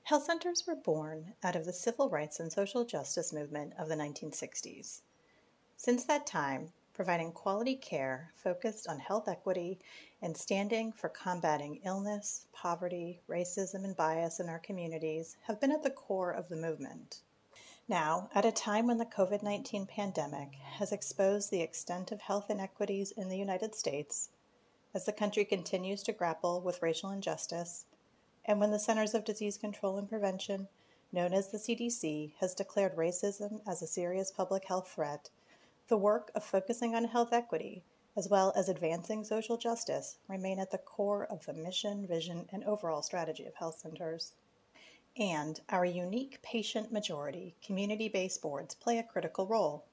Health centers were born out of the civil rights and social justice movement of the 1960s. Since that time, providing quality care focused on health equity and standing for combating illness, poverty, racism, and bias in our communities have been at the core of the movement. Now, at a time when the COVID-19 pandemic has exposed the extent of health inequities in the United States, as the country continues to grapple with racial injustice, and when the Centers of Disease Control and Prevention, known as the CDC, has declared racism as a serious public health threat, the work of focusing on health equity, as well as advancing social justice, remain at the core of the mission, vision, and overall strategy of health centers. And our unique patient majority, community-based boards play a critical role.